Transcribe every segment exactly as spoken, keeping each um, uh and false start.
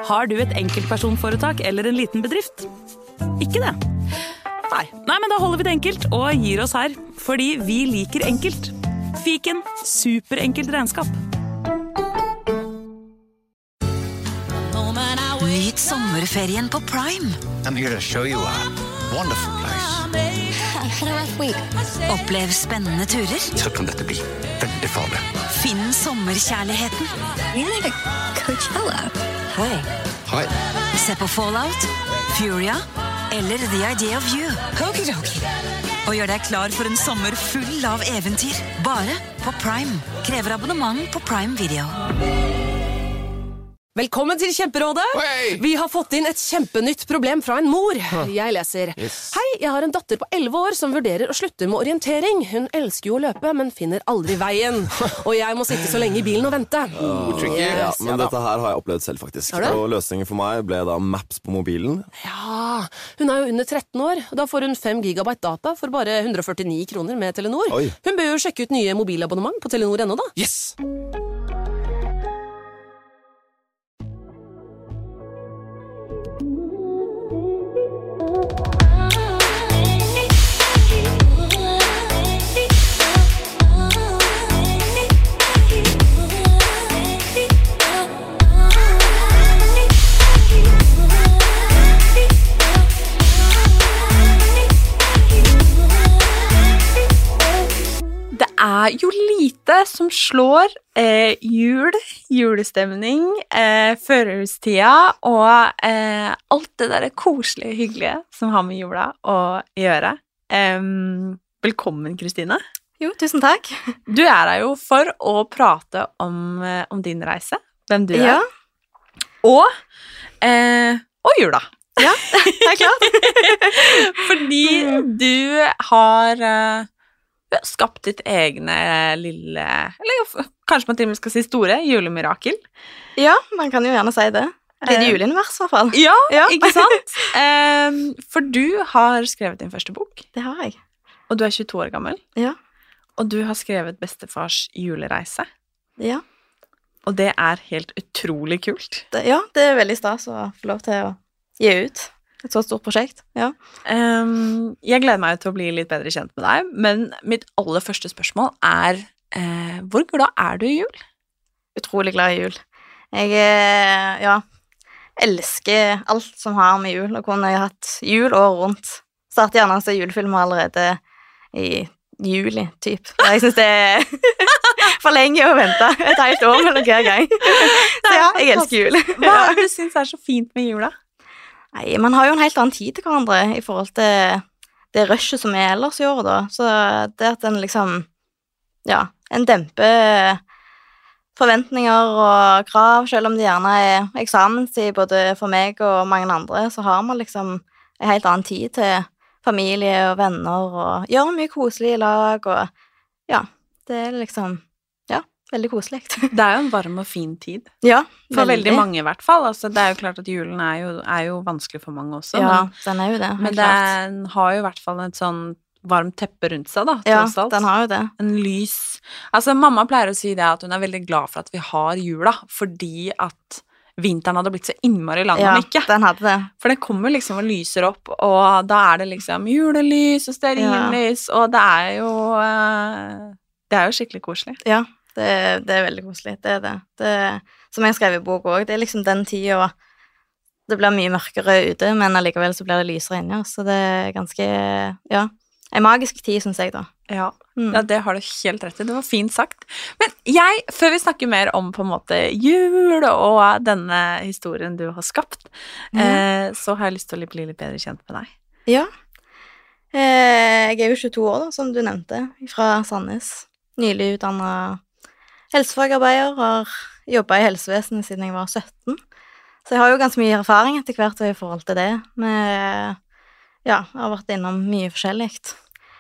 Har du et enkeltpersonforetak eller en liten bedrift? Ikke det? Nei. Nei, men da holder vi det enkelt og gir oss her, fordi vi liker enkelt. Fiken, superenkelt regnskap. Nyt sommerferien på Prime. I'm here to show you a wonderful place. Had a rough week. Opplev spennende turer. Så kan dette bli veldig farlig. Finn sommerkjærligheten. You're like a Coachella. Hei. Hei. Se på Fallout, Furia eller The Idea of You. Okidoki. Og gjør deg klar for en sommer full av eventyr. Bare på Prime. Krever abonnement på Prime Video. Velkommen til Kjemperådet. Hei! Vi har fått inn et kjempenytt problem fra en mor. Jeg leser. Yes. Hei, jeg har en datter på elleve år som vurderer å slutte med orientering. Hun elsker jo å løpe, men finner aldri veien. Og jeg må sitte så lenge i bilen og vente. Oh, tricky. Ja, Yes, men ja da. dette her har jeg opplevd selv faktisk. Har du? Og løsningen for meg ble da Maps på mobilen. Ja, hun er jo under tretten år. Da får hun fem gigabyte data for bare hundre og førtini kroner med Telenor. Oi. Hun bør jo sjekke ut nye mobilabonnement på Telenor ennå da. Yes! Det er jo lite som slår eh, jul, julestemning, eh, førjulstida og eh, alt det der koselige, hyggelige som har med jula å gjøre. Em, velkommen, Kristine. Jo, tusen takk. Du er her jo for å prate om, eh, om din reise, hvem du Ja, er, og, eh, og jula. ja, det er klart. Fordi du har eh, Du har skapt ditt egne lille, eller kanskje man til og med skal si store, julemirakel. Ja, man kan jo gjerne si det. Litt Eh. juleunivers, i hvert fall. Ja, Ja. ikke sant? Em, for du har skrevet din første bok, Det har jeg. og du er tjueto år gammel. Ja. Og du har skrevet bestefars julereise, Ja, og det er helt utrolig kult. det, ja, det er veldig stas å få lov til å gi ut et så stort prosjekt. Ja. Em, jeg gleder meg til å bli litt bedre kjent med deg, men mitt aller første spørsmål er, eh, hvor glad er du i jul? Utrolig glad i jul. Jeg, eh, ja, elsker alt som har med jul, og kunne jeg hatt jul året rundt. Starter gjerne å se julefilmer allerede i juli, typ. Jeg synes det er for lenge å vente et helt år mellom hver gang. Så ja, jeg elsker jul. Hva er det du synes er så fint med jula? Nei, man har jo en helt annen tid til hverandre i forhold til det rushet som er ellers i året da. Så det at en liksom, ja, en demper forventninger og krav, selv om det gjerne er eksamenstid både for meg og mange andre, så har man liksom en helt annen tid til familie og venner og gjør mye koselig i lag, og ja, det er liksom, ja, veldig koselig. Det er jo en varm og fin tid. Ja, For veldig mange i hvert fall. Altså, det er jo klart at julen er jo, er jo vanskelig for mange også, Ja, men, den er jo det, helt men klart. den har jo i hvert fall et sånn varmt teppe rundt seg da, Ja, tross alt. den har jo det. En lys. Altså, mamma pleier å si det at hun er veldig glad for at vi har jula, fordi at vinteren hadde blitt så innmari lang Ja, om ikke. den hadde det. For det kommer liksom og lyser opp, og da er det liksom julelys og stearinlys, og det er jo eh, det er jo skikkelig koselig. Ja, det, det er veldig koselig, det er det. det som jeg skrev i bok også, det er liksom den tiden, det blir mye mørkere ute, men allikevel så blir det lysere inni oss, så det er ganske, ja, en magisk tid, synes jeg da. Ja. Mm. Ja, det har du helt rett i. Det var fint sagt. Men jeg, før vi snakker mer om på en måte jul og denne historien du har skapt, Ja. eh, så har jeg lyst til å bli litt bedre kjent med deg. Ja, eh, jeg er jo tjueto år da, som du nevnte, fra Sandnes. Nylig utdannet helsefagarbeider, har jobbet i helsevesenet siden jeg var sytten. Så jeg har jo ganske mye erfaring etter hvert i forhold til det. Med, ja, jeg har vært innom mye forskjelligt.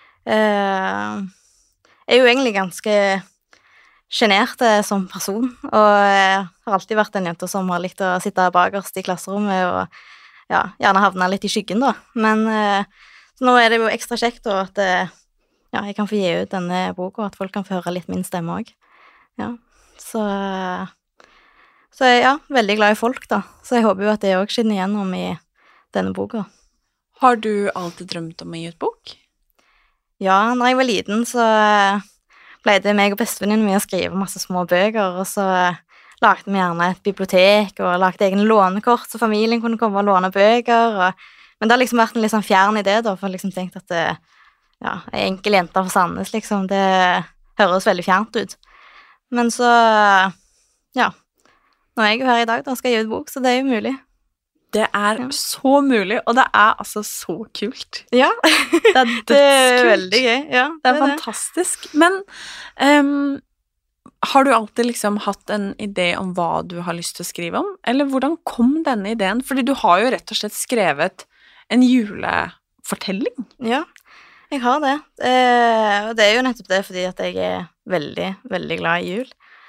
Eh, jeg er jo egentlig ganske genert som person, og jeg har alltid vært en jente som har likt å sitte bakerst i klasserommet og ja, gjerne havne litt i skyggen da. Men eh, så nå er det jo ekstra kjekt da, at eh, ja, jeg kan få gi ut denne boka, og at folk kan få høre litt min stemme også. Ja, så Så jeg, ja, veldig glad i folk da. Så jeg håper jo at det også skinner igjennom i denne boka. Har du alltid drømt om å gi ut bok? Ja, når jeg var liten så pleide meg og bestevenninnen min å skrive masse små bøker, og så lagde vi gjerne et bibliotek og lagde egen lånekort så familien kunne komme og låne bøker. Og, men det har liksom vært en litt sånn fjern idé da, for jeg liksom tenkt at det, ja, en enkel jente fra Sandnes, liksom, det høres veldig fjernt ut. Men så, ja, nå er jeg jo her i dag, da skal jeg gi ut bok, så det er jo mulig. Det er ja. så mulig, og det er altså så kult. Ja, det er dødskult. Det er veldig gøy, ja. Det er, det er fantastisk. Det. Men um, har du alltid liksom hatt en idé om hva du har lyst til å skrive om? Eller hvordan kom denne ideen? Fordi du har jo rett og slett skrevet en julefortelling. Ja, jeg har det. Eh, og det er jo nettopp det fordi at jeg er veldig, veldig glad i jul.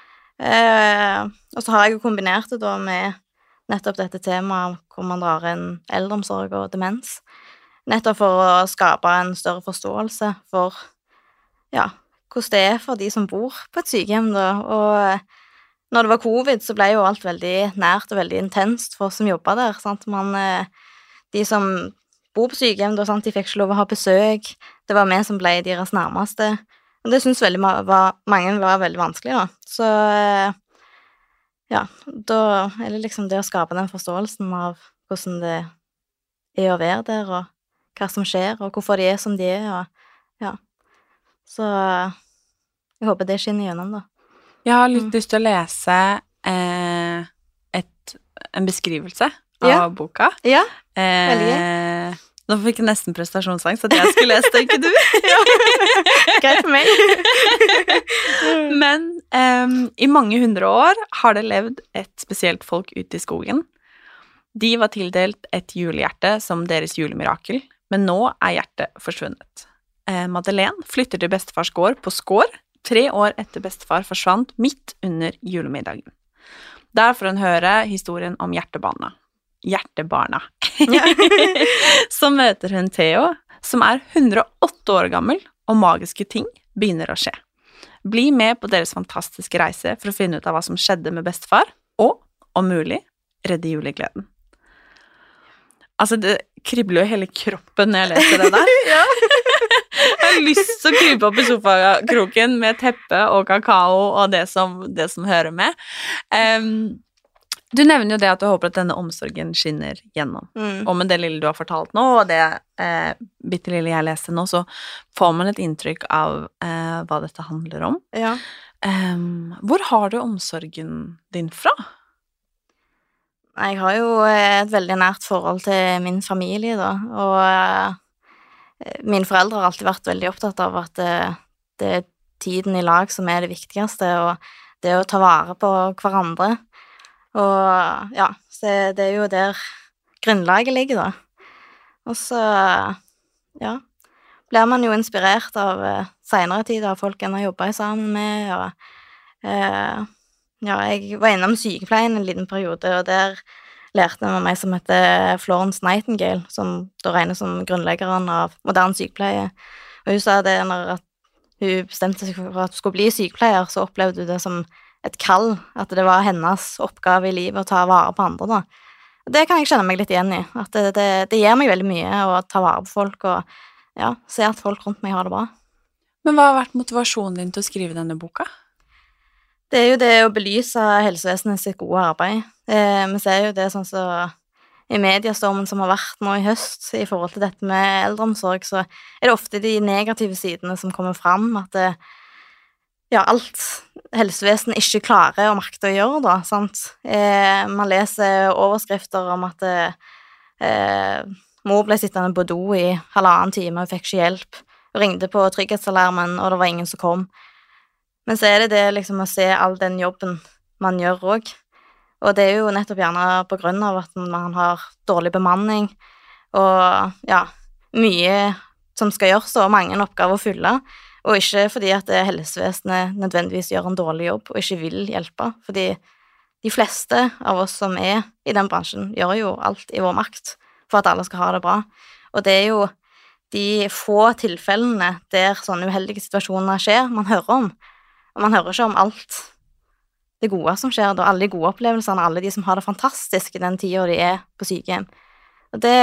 Eh, og så har jeg jo kombinert det da med nettopp dette temaet hvor man drar inn eldreomsorg og demens. Nettopp for å skape en større forståelse for, ja, hvordan det er for de som bor på et sykehjem da. Og når det var covid, så ble jo alt veldig nært og veldig intenst for oss som jobbet der, sant? Man, de som bor på sykehjem da, sant? De fikk ikke lov å ha besøk. Det var vi som ble deres nærmeste. Og det synes veldig var, mange var veldig vanskelig da. Så ja, da er det liksom det å skape den forståelsen av hvordan det er å være der, og hva som skjer, og hvorfor de er som de er, og ja. Så jeg håper det skinner gjennom, da. Jeg har litt mm. lyst til å lese eh, et, en beskrivelse av ja. boka. Ja, eh, veldig gøy. Nå fikk jeg nesten prestasjonsangst, så jeg skulle lese det, ikke du? Ja, greit for meg. Men um, i mange hundre år har det levd et spesielt folk ute i skogen. De var tildelt et julehjerte som deres julemirakel, men nå er hjertet forsvunnet. Eh, Madeleine flytter til bestefars gård på Skår, tre år etter bestefar forsvant midt under julemiddagen. Der får hun høre historien om hjertebarna. Hjertebarna. Så møter hun Theo, som er hundre og åtte år gammel, og magiske ting begynner å skje. Bli med på deres fantastiske reise for å finne ut av hva som skjedde med bestefar, og, om mulig, redde julegleden. Altså, det kribler jo hele kroppen når jeg leser det der. Ja. Jeg har lyst til å krype opp i sofakroken med teppe og kakao og det som, det som hører med. Um, Du nevner jo det at du håper at denne omsorgen skinner gjennom. Mm. Og med det lille du har fortalt nå, og det eh, bitte lille jeg leste nå, så får man et inntrykk av eh, hva dette handler om. Ja. Um, hvor har du omsorgen din fra? Jeg har jo et veldig nært forhold til min familie, da. Og eh, mine foreldre har alltid vært veldig opptatt av at eh, det er tiden i lag som er det viktigste, og det å ta vare på hverandre. Og ja, så det er jo der grunnlaget ligger da. Og så, ja, blir man jo inspirert av eh, senere tid av folk en har jobbet sammen med, og eh, ja, jeg var innom sykepleien en liten periode, og der lærte jeg meg som heter Florence Nightingale, som da regnes som grunnleggeren av moderne sykepleie. Og hun sa det når at hun bestemte seg for at hun skulle bli sykepleier, så opplevde hun det som et kall, at det var hennes oppgave i livet å ta vare på andre da. Det kan jeg kjenne meg litt igjen i, at det, det, det gir meg veldig mye å ta vare på folk, og ja, se at folk rundt meg har det bra. Men hva har vært motivasjonen din til å skrive denne boka? Det er jo det å belyse helsevesenet sitt gode arbeid. Eh, vi ser jo det sånn så i mediestormen som har vært nå i høst i forhold til dette med eldreomsorg, så er det ofte de negative sidene som kommer fram, at det ja, alt helsevesenet ikke klarer å makte å gjøre da, sant? Eh, man leser overskrifter om at eh, mor ble sittende på do i halvannen time og fikk ikke hjelp, og ringte på trygghetsalarmen, og det var ingen som kom. Men så er det det liksom å se all den jobben man gjør også, og det er jo nettopp gjerne på grunn av at man har dårlig bemanning, og ja, mye som skal gjøres, og mange oppgaver å fylle, og ikke fordi at helsevesenet nødvendigvis gjør en dårlig jobb og ikke vil hjelpe, fordi de fleste av oss som er i den bransjen gjør jo alt i vår makt for at alle skal ha det bra. Og det er jo de få tilfellene der sånne uheldige situasjoner skjer, man hører om, og man hører ikke om alt det gode som skjer, da, alle de gode opplevelsene, alle de som har det fantastisk i den tiden de er på sykehjem. Og det,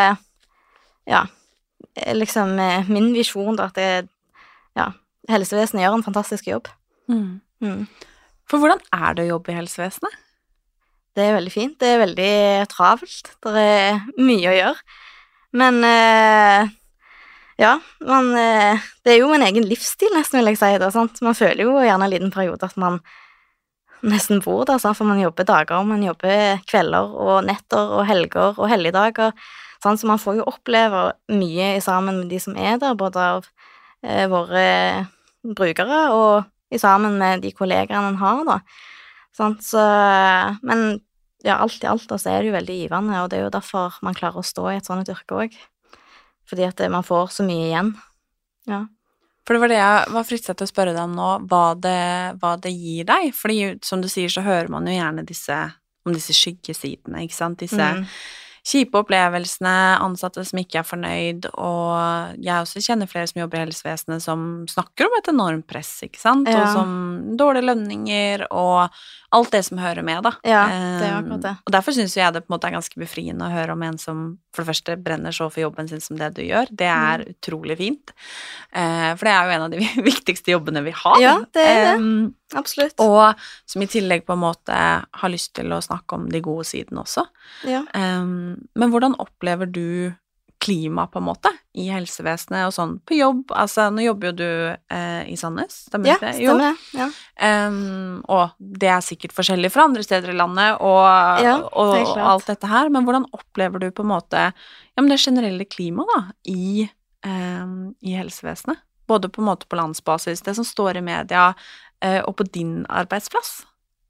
ja, er liksom min visjon da, at det, ja, helsevesenet gjør en fantastisk jobb. Mm. Mm. For hvordan er det å jobbe i helsevesenet? Det er veldig fint, det er veldig travelt, det er mye å gjøre. Men, eh, ja, man, eh, det er jo en egen livsstil nesten, vil jeg si det, sant? Man føler jo gjerne en liten periode at man nesten bor der, sant? For man jobber dager, man jobber kvelder og netter og helger og helligdager, sant? Så man får jo oppleve mye sammen med de som er der, både av eh, våre brukere og i sammen med de kollegene man har da. Sant? Så, men ja, alt i alt da, så er det jo veldig givende, og det er jo derfor man klarer å stå i et sånt yrke også. Fordi at man får så mye igjen. Ja. For det var det jeg var fristet til å spørre deg om nå, hva det, hva det gir deg. Fordi som du sier, så hører man jo gjerne disse, om disse skyggesidene, ikke sant? Disse mm. kjipe opplevelsene, ansatte som ikke er fornøyd, og jeg også kjenner flere som jobber i helsevesenet som snakker om et enormt press, ikke sant? Ja. Og som dårlige lønninger, og alt det som hører med, da. Ja, det er akkurat det. Um, og derfor synes jeg det på en måte er ganske befriende å høre om en som for det første brenner så for jobben sin som det du gjør. Det er mm. utrolig fint. Uh, for det er jo en av de viktigste jobbene vi har. Ja, det er det. Um, Absolutt. Og som i tillegg på en måte har lyst til å snakke om de gode sidene også. Ja. Um, men hvordan opplever du klima på en måte i helsevesenet og sånn på jobb? Altså, nå jobber jo du eh, i Sandnes, stemmer ja, det? Jo. Stemmer det, ja. Um, og det er sikkert forskjellig fra andre steder i landet og, ja, og, og alt dette her, men hvordan opplever du på en måte ja, men det generelle klimaet da, i, um, i helsevesenet? Både på en måte på landsbasis, det som står i media, uh, og på din arbeidsplass?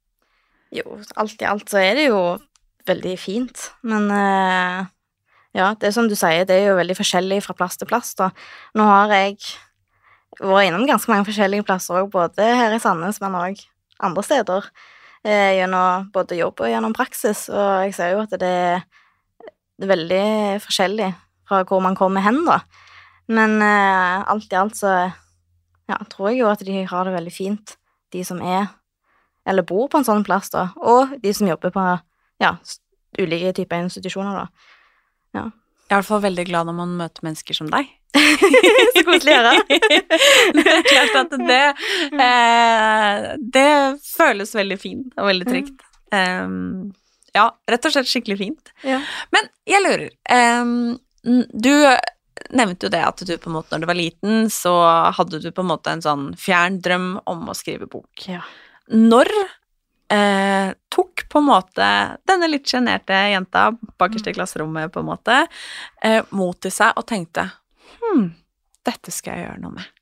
Jo, alt i alt så er det jo veldig fint, men uh, ja, det er som du sier, det er jo veldig forskjellig fra plass til plass da. Nå har jeg vært innom ganske mange forskjellige plasser også, både her i Sandnes, men også andre steder, eh, gjennom både jobb og gjennom praksis, og jeg ser jo at det er, det er veldig forskjellig fra hvor man kommer hen da. Men eh, alt i alt så ja, tror jeg jo at de har det veldig fint, de som er, eller bor på en sånn plass da, og de som jobber på ja, ulike typer institusjoner da. Ja. Jeg er i hvert fall veldig glad når man møter mennesker som deg. Så koselig å høre. Det er klart at det, eh, det føles veldig fint og veldig trygt. Um, ja, rett og slett skikkelig fint. Ja. Men jeg lurer, um, du nevnte jo det at du på en måte når du var liten, så hadde du på en måte en sånn fjern drøm om å skrive bok. Ja. Når Eh, tok på en måte denne litt generte jenta bakerst i klasserommet på en måte eh, mot til seg og tenkte hm, dette skal jeg gjøre noe med.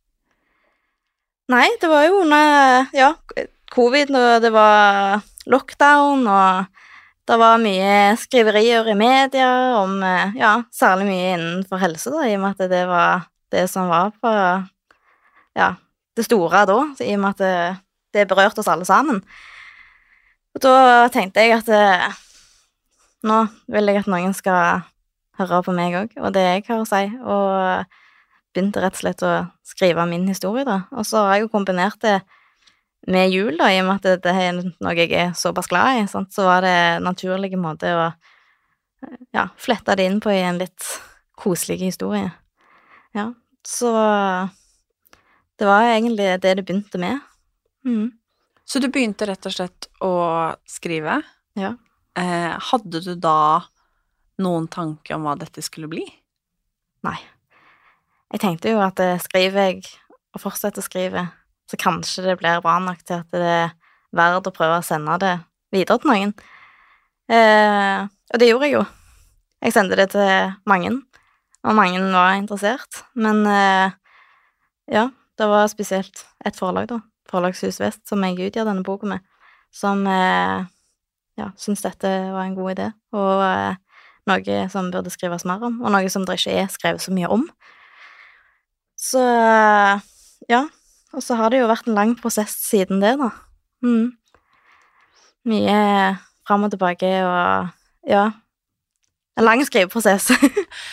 Nei, det var jo under ja, covid og det var lockdown og det var mye skriverier i media om ja, særlig mye innenfor helse da, i og med at det var det som var på ja, det store da, i og med at det, det berørte oss alle sammen. Og da tenkte jeg at eh, nå vil jeg at noen skal høre på meg også, og det jeg har å si, og begynte rett og slett å skrive min historie da. Og så har jeg jo kombinert det med jul da, i og med at det, det er noe jeg er såpass glad i, sant? Så var det en naturlig måte å ja, flette det inn på i en litt koselig historie. Ja, så det var egentlig det det begynte med. Mhm. Så du begynte rett og slett å skrive. Ja. Eh, hadde du da noen tanke om hva dette skulle bli? Nei. Jeg tenkte jo at skriver jeg og fortsetter å skrive, så kanskje det blir bra nok til at det er verdt å prøve å sende det videre til noen. Eh, og det gjorde jeg jo. Jeg sendte det til mange, og mange var interessert. Men eh, ja, det var spesielt et forlag da. Forlagshus Vest, som jeg utgjør denne boka med, som eh, ja, synes dette var en god idé, og eh, noe som burde skrives mer om, og noe som det ikke er skrevet så mye om. Så eh, ja, og så har det jo vært en lang prosess siden det da. Mm. Mye frem og tilbake, og ja, en lang skriveprosess.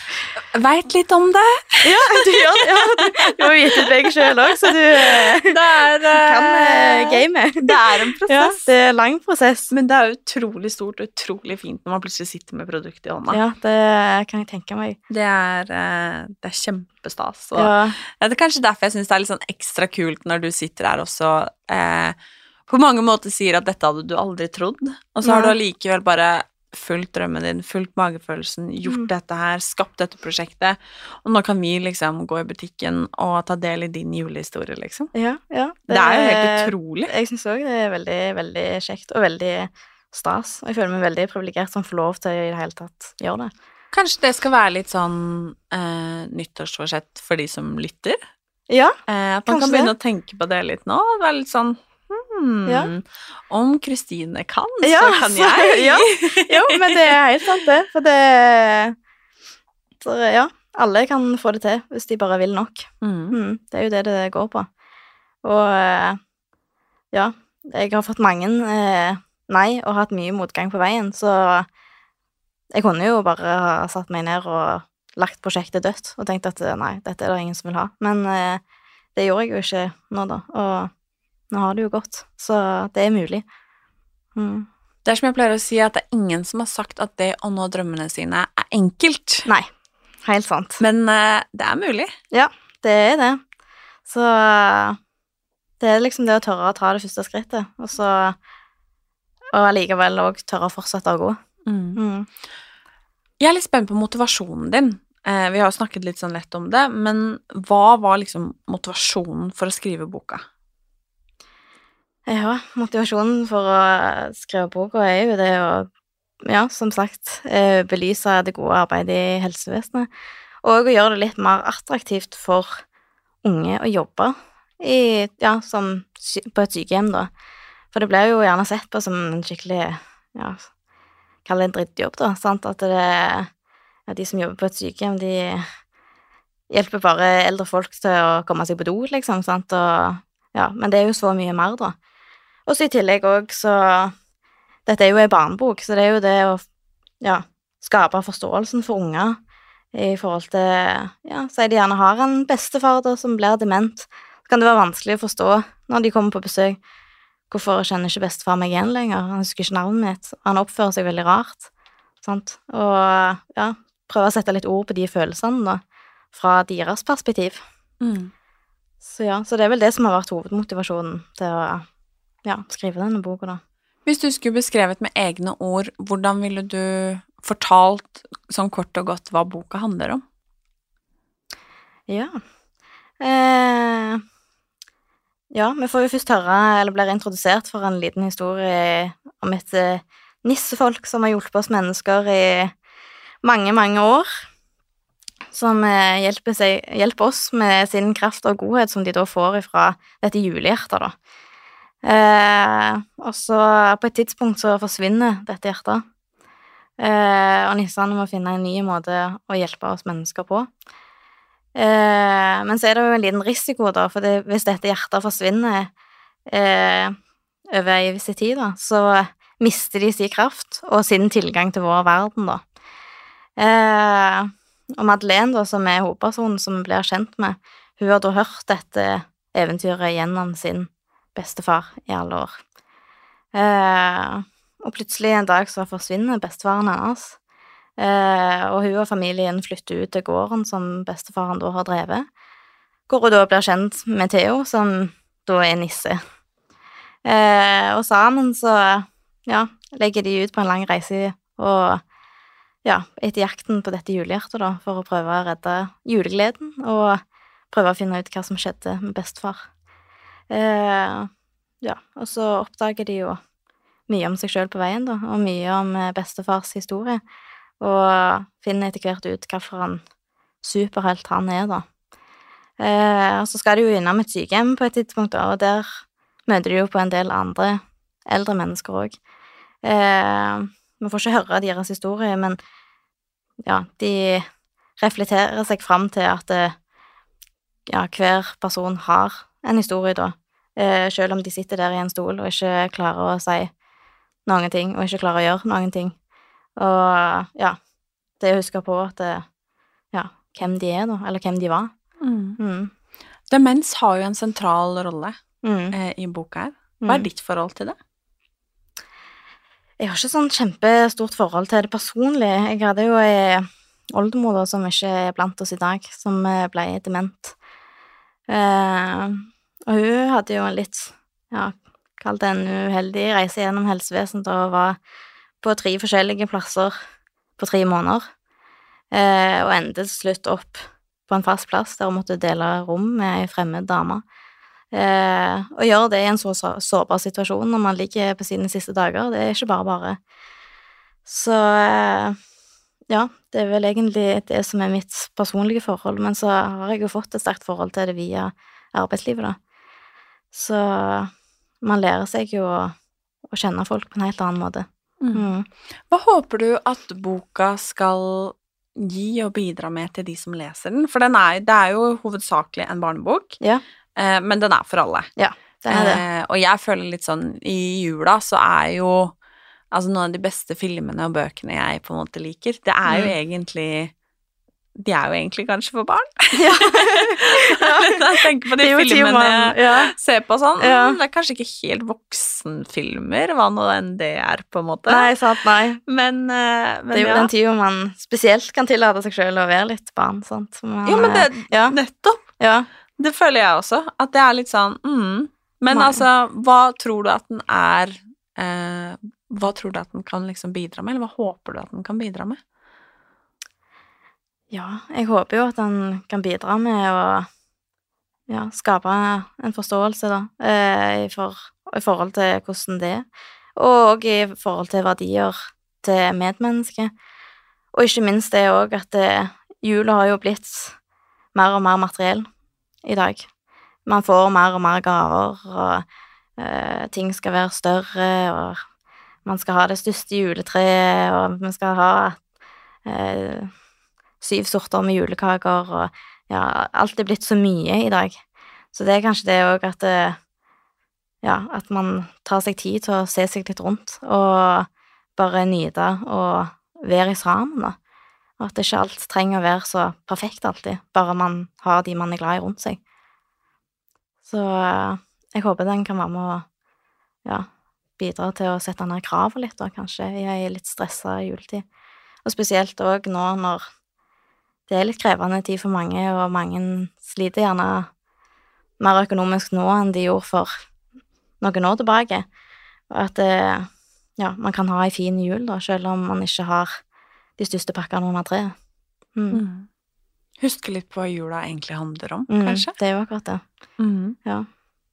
vet litt om det. Ja, du gjør det. Ja, du, du har jo gitt ut begge selv også, så du eh, Det er, kan eh, gamet. det er en prosess. Ja, det er en lang prosess. Men det er utrolig stort og utrolig fint når man plutselig sitter med produktet i hånda. Ja, det kan jeg tenke meg. Det er, eh, det er kjempestas. Og Ja, ja, det er kanskje derfor jeg synes det er litt sånn ekstra kult når du sitter her også eh, på mange måter sier at dette hadde du aldri trodd, og så har du Nei. allikevel bare fulgt drømmen din, fulgt magefølelsen, gjort Mm. dette her, skapt dette prosjektet, og nå kan vi liksom gå i butikken og ta del i din julehistorie, liksom. ja. ja. Det er jo helt utrolig. Jeg synes også det er veldig, veldig kjekt og veldig stas. Og jeg føler meg veldig privilegert som får lov til å i det hele tatt gjøre det. Kanskje det skal være litt sånn eh, nyttårsforsett for de som lytter? Ja, Eh, at man Kanskje kan begynne å tenke på det litt nå, og være litt sånn hmm, Ja. om Kristine kan, Ja, så kan så- jeg. ja. Jo, men det er helt sant det, for det så, ja, alle kan få det til hvis de bare vil nok. Mm. Mm, det er jo det det går på. Og eh, ja, jeg har fått mange eh, nei og hatt mye motgang på veien, så jeg kunne jo bare ha satt meg ned og lagt prosjektet dødt og tenkt at eh, nei, dette er det ingen som vil ha. Men eh, det gjorde jeg jo ikke nå da, og nå har det jo gått, så det er mulig. Mm. Det er som jeg pleier å si, at det er ingen som har sagt at det å nå drømmene sine er enkelt. Nei, helt sant. Men eh, det er mulig. Ja, det er det. Så det er liksom det å tørre å ta det første skrittet, og så og allikevel også tørre å fortsette å gå. Mm. Jeg er litt spent på motivasjonen din. Eh, vi har jo snakket litt sånn lett om det, men hva var liksom motivasjonen for å skrive boka? Ja, motivasjonen for å skrive boka er jo det å, ja, som sagt, eh, belyse det gode arbeidet i helsevesenet, og å gjøre det litt mer attraktivt for unge å jobbe i, ja, som, sy- på et sykehjem da. For det blir jo gjerne sett på som en skikkelig, ja, kall det en drittjobb da, sant? At det er, at de som jobber på et sykehjem, de hjelper bare eldre folk til å komme seg på do, liksom, sant? Og, ja, men det er jo så mye mer da. Og så i tillegg også, så dette er jo en barnebok, så det er jo det å, ja, skape forståelsen for unger i forhold til, ja, si de gjerne har en bestefar da, som blir dement, så kan det være vanskelig å forstå når de kommer på besøk. Hvorfor kjenner ikke bestefar meg igjen lenger? Han husker ikke navnet mitt, han oppfører seg veldig rart, sant? Og, ja, prøve å sette litt ord på de følelsene da, fra deres perspektiv. Mm. Så ja, så det er vel det som har vært hovedmotivasjonen til å, ja, skrive denne boka da. Hvis du skulle beskrevet med egne ord, hvordan ville du fortalt sånn kort og godt hva boka handler om? Ja. Eh, ja, vi får jo først høre, eller blir introdusert for en liten historie om et eh, nissefolk som har hjulpet oss mennesker i mange, mange år, som eh, hjelper, seg, hjelper oss med sin kraft og godhet som de da får ifra dette julehjertet da. Eh, og så på et tidspunkt så forsvinner dette hjertet, eh, og nissene må finne en ny måte å hjelpe oss mennesker på. Eh, men så er det jo en liten risiko da, for det, hvis dette hjertet forsvinner eh, over en viss tid da, så mister de sin kraft og sin tilgang til vår verden da. Eh, og Madeleine da, som er hovedpersonen som vi blir kjent med, hun har da hørt dette eventyret gjennom sin bestefar i alle år. Eh, og plutselig en dag så forsvinner bestefaren hennes, eh, og hun og familien flytter ut til gården som bestefaren da har drevet, hvor hun da blir kjent med Theo, som da er nisse. Eh, og sammen så, ja, legger de ut på en lang reise, og ja, etter jakten på dette julehjertet da, for å prøve å redde julegleden, og prøve å finne ut hva som skjedde med bestefar. Eh, ja, og så oppdager de jo mye om seg selv på veien da, og mye om bestefars historie, og finner etter hvert ut hva for en superhelt han er da. Eh, og så skal de jo innom et sykehjem på et tidspunkt da, og der møter de jo på en del andre eldre mennesker også. Eh, vi får ikke høre deres historie, men ja, de reflekterer seg frem til at ja, hver person har en historie da, eh, selv om de sitter der i en stol og ikke klarer å si noen ting, og ikke klarer å gjøre noen ting. Og ja, det å huske på at det, ja, hvem de er da, eller hvem de var. Mm. Mm. Demens har jo en sentral rolle Mm. eh, i boka her. Hva er Mm. ditt forhold til det? Jeg har ikke sånn kjempestort forhold til det personlig. Jeg hadde jo en oldemor da, som ikke er blant oss i dag, som eh, ble dement. Eh, og hun hadde jo en litt, ja, kall det en uheldig reise gjennom helsevesenet og var på tre forskjellige plasser på tre måneder. Eh, og endte til slutt opp på en fast plass der hun måtte dele rom med en fremmed dame. Eh, og gjøre det i en så så- sårbar situasjon når man ligger på sine siste dager, det er ikke bare bare. Så eh, ja, det er vel egentlig det som er mitt personlige forhold, men så har jeg jo fått et sterkt forhold til det via arbeidslivet da. Så man lærer seg jo å, å kjenne folk på en helt annen måte. Mm. Hva håper du at boka skal gi og bidra med til de som leser den? For den er, det er jo hovedsakelig en barnebok, Ja, eh, men den er for alle. ja, det er det. Eh, og jeg føler litt sånn, i jula så er jo altså noen av de beste filmene og bøkene jeg på en måte liker, det er jo egentlig de er jo egentlig kanskje for barn. Ja. Jeg tenker på de Det er jo tid filmene man- jeg ja. ser på sånn, Ja. mm, det er kanskje ikke helt voksenfilmer, hva nå enn det er på en måte. Nei, sant, nei. Men, eh, men Det er jo ja. den tiden man spesielt kan tillate seg selv å være litt barn, sant? Man, Ja, men det, ja, nettopp. ja. Det føler jeg også, at det er litt sånn, mm. Men Nei. altså, hva tror du at den er, eh, hva tror du at den kan liksom bidra med, eller hva håper du at den kan bidra med? Ja, jeg håper jo at den kan bidra med å ja, skape en forståelse da, eh, i, for, i forhold til hvordan det er, og i forhold til verdier til medmennesker. Og ikke minst det også at det, jula har jo blitt mer og mer materiell i dag. Man får mer og mer gaver, og eh, ting skal være større, og man skal ha det største juletreet, og man skal ha eh, syv sorter med julekaker, og ja, alt er blitt så mye i dag. Så det er kanskje det også at det, ja, at man tar seg tid til å se seg litt rundt, og bare nyte og være sammen da. Og at ikke alt trenger å være så perfekt alltid, bare man har de man er glad i rundt seg. Så eh, jeg håper den kan være med å ja, bidra til å sette ned kravet litt da, kanskje, i en litt stresset juletid. Og spesielt også nå når det er litt krevende tid for mange, og mange sliter gjerne mer økonomisk nå enn de gjorde for noen år tilbake. Og at det, ja, man kan ha en fin jul da, selv om man ikke har de største pakkene under treet. Mm. Mm. Huske litt på hva jula egentlig handler om, Mm, kanskje? det er jo akkurat det. Mm. Ja.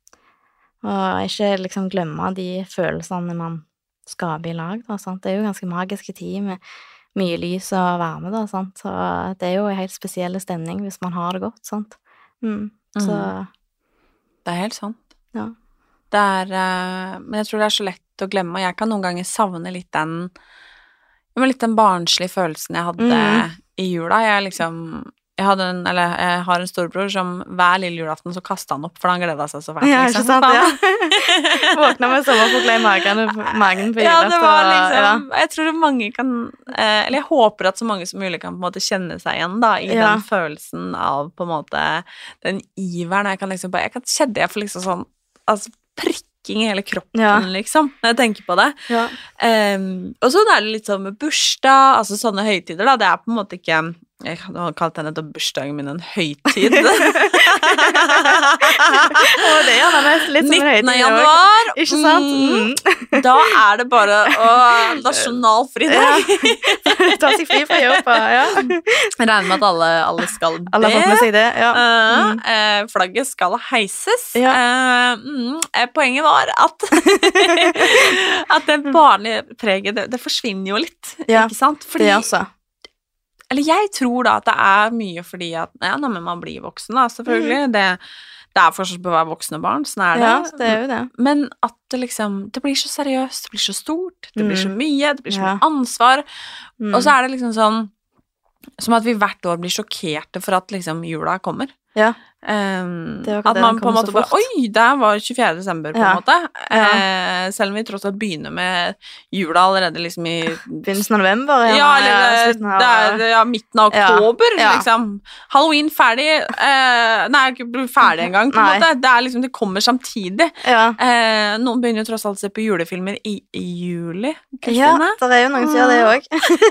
Og ikke liksom glemme de følelsene man skaper i lag, da, sant? Det er jo ganske magiske tid med mye lys og varme, da, sant? Så det er jo en helt spesiell stemning hvis man har det godt, sant? Mm. Så, Det er helt sant. ja. Det er, eh, men jeg tror det er så lett å glemme, og jeg kan noen ganger savne litt den, ja, men litt den barnslige følelsen jeg hadde Mm. i jula. Jeg liksom, jeg hadde en, eller jeg har en storbror som hver lille julaften så kastet han opp, for han gledet seg så fælt. Ja, liksom. ikke sant, ja. Våkna med sommerfugler i magen, magen på Ja, julaften. det var og- liksom, jeg tror mange kan, eh, eller jeg håper at så mange som mulig kan på en måte kjenne seg igjen da, i Ja. den følelsen av på en måte, den iveren, jeg kan liksom bare, jeg kan kjenne jeg får liksom sånn, altså prikking i hele kroppen, Ja. liksom, når jeg tenker på det. Ja. Um, og så er det litt sånn med bursdag, altså sånne høytider da, det er på en måte ikke, jeg har kalt henne til bursdagen min en høytid. Og det er gjerne nesten litt som en høytid nittende også. januar, Ikke sant? mm, Mm. da er det bare å, nasjonalfridag. Ja. Ta seg fri fra jobb, og ja. Jeg regner med at alle, alle skal det. Alle har fått med seg det, ja. Uh, Mm. eh, flagget skal heises. Ja. Eh, mm, eh, poenget var at at det barnlige preget, det, det forsvinner jo litt, Ja, ikke sant? Fordi, Det også. eller jeg tror da at det er mye fordi at, ja, når man blir voksen da, selvfølgelig, det, det er forskjell på å være voksne barn, sånn er det. Ja, det er jo det. Men at det liksom, det blir så seriøst, det blir så stort, det blir så mye, det blir så Ja. mye ansvar, Mm. og så er det liksom sånn, som at vi hvert år blir sjokkerte for at liksom jula kommer. Ja. Um, Det var at det man den på en kom måte så bare, fort. oi, der var tjuefjerde desember på Ja. en måte. Ja. Eh, selv om vi tross alt begynner med jula allerede liksom i Begynnelsen av november, Ja, ja, eller slutten av- det er ja, midten av Ja. oktober, Ja. liksom. Halloween ferdig. Eh, nei, ikke ferdig engang, på en Nei. måte. Det er liksom, det kommer samtidig. Ja. Eh, noen begynner jo tross alt å se på julefilmer i, i juli, Ja, Kristine. det er jo noen som gjør det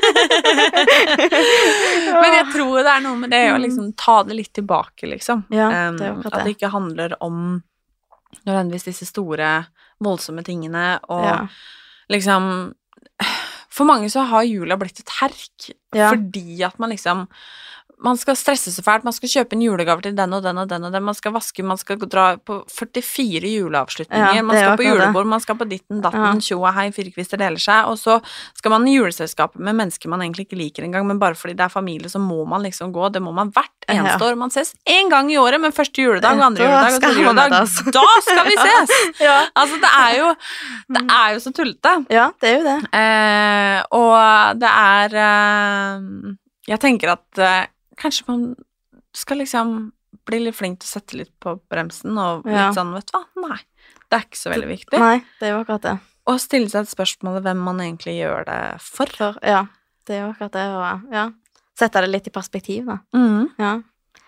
også. Men jeg tror det er noe med det å liksom ta det litt tilbake, liksom. Ja, Em, det er jo akkurat at det det. ikke handler om nødvendigvis disse store, voldsomme tingene, og Ja. liksom For mange så har jula blitt et herk, Ja. fordi at man liksom man skal stresse så fælt, man skal kjøpe en julegave til den og den og den og den, man skal vaske, man skal dra på førtifire juleavslutninger, Ja, man det er skal på akkurat det. julebord, man skal på ditten, datten, Ja. tjo og hei, firkvister deler seg, og så skal man i juleselskapet med mennesker man egentlig ikke liker engang, men bare fordi det er familie, så må man liksom gå, det må man hvert eneste Ja. år, man ses en gang i året, men første juledag, og Ja, andre da juledag, og skal tredje man juledag, møtes. da skal vi ses! Ja. Altså, det er jo, det er jo så tullete. Ja, det er jo det. Eh, og det er eh, Jeg tenker at eh, kanskje man skal liksom bli litt flink til å sette litt på bremsen, og litt Ja. sånn, vet du hva, nei, det er ikke så veldig viktig. Nei, det er jo akkurat det. Og stille seg et spørsmål hvem man egentlig gjør det for. For, ja, det er jo akkurat det, og ja, sette det litt i perspektiv, da. Mhm. Ja.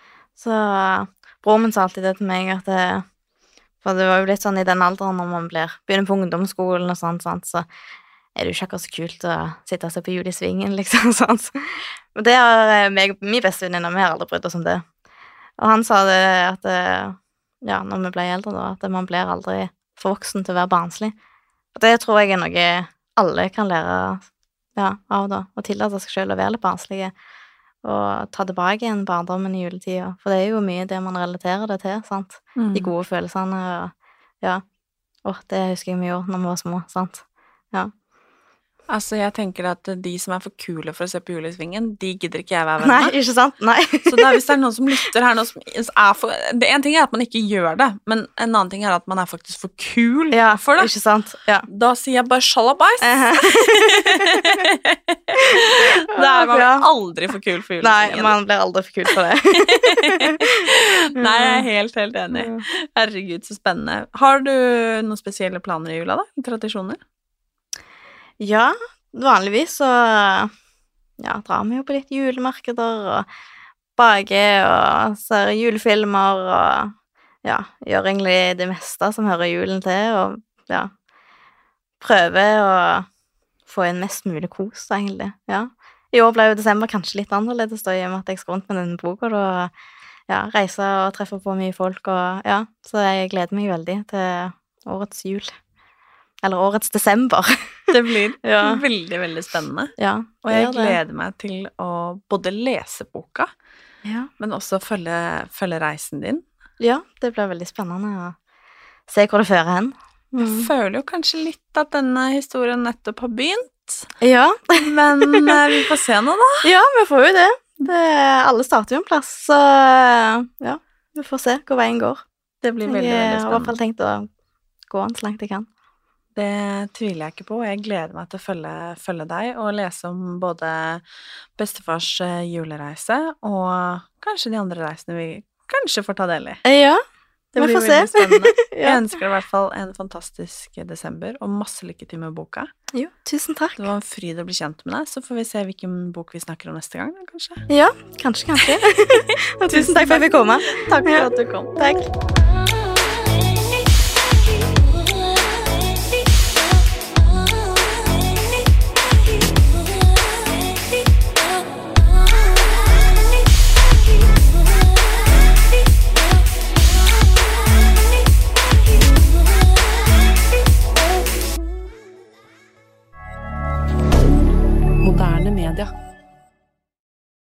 Så broren min sa alltid det til meg, at det, for det var jo litt sånn i den alderen når man blir, begynner på ungdomsskolen og sånt, sant, så er det jo ikke akkurat så kult å sitte og se på jul i svingen, liksom, sant. Og det har eh, meg, min beste venninne, vi har aldri brydd oss om det. Og han sa det at, eh, ja, når vi ble eldre da, at man blir aldri for voksen til å være barnslig. Og det tror jeg er noe alle kan lære ja, av da, å tillate seg selv å være litt barnslige, og ta tilbake igjen barndommen i juletida, for det er jo mye det man relaterer det til, sant? Mm. De gode følelsene, og ja, åh, det husker jeg vi gjorde når vi var små, sant? Ja. Altså, jeg tenker at de som er for kule for å se på jul i svingen, de gidder ikke jeg være venn Nei, med. ikke sant? Nei. Så det er, hvis det er noen som lytter her nå som er for det, en ting er at man ikke gjør det, men en annen ting er at man er faktisk for kul Ja, for det. ikke sant? Ja. Da sier jeg bare sjalabais. Uh-huh. Det er man Ja. aldri for kul for Nei, julesvingen. man blir aldri for kul for det. Nei, jeg er helt, helt enig. Herregud, så spennende. Har du noen spesielle planer i jula, da? Tradisjoner? Ja, vanligvis så ja, drar vi jo på litt julemarkeder og baker og ser julefilmer og ja, gjør egentlig det meste som hører julen til, og ja, prøver å få inn mest mulig kos, egentlig, ja. I år ble jo desember kanskje litt annerledes da, i og med at jeg skal rundt med denne boka, og ja, reise og treffe på mye folk, og ja, så jeg gleder meg veldig til årets jul. Eller årets desember. Det blir Ja. veldig, veldig spennende. Ja, Og det jeg gjør det. gleder meg til å både lese boka, Ja. men også følge, følge reisen din. Ja, det blir veldig spennende å se hvor det fører hen. Jeg Mm. føler jo kanskje litt at denne historien nettopp har begynt, Ja. men eh, vi får se nå, da. ja, vi får jo det. det. Alle starter jo en plass, så ja, vi får se hvor veien går. Det blir veldig, Jeg veldig har i hvert fall spennende. tenkt å gå den så langt jeg kan. Det tviler jeg ikke på, og jeg gleder meg til å følge, følge deg og lese om både bestefars eh, julereise og kanskje de andre reisene vi kanskje får ta del i. Ja, Det vi blir får veldig se. spennende. Jeg Ja. ønsker deg i hvert fall en fantastisk desember, og masse lykke til med boka. Jo, tusen takk. Det var en fryd å bli kjent med deg, så får vi se hvilken bok vi snakker om neste gang, da, kanskje. Ja, kanskje, kanskje. Og tusen takk for at jeg fikk komme. Takk for at du kom. Takk. Moderne media.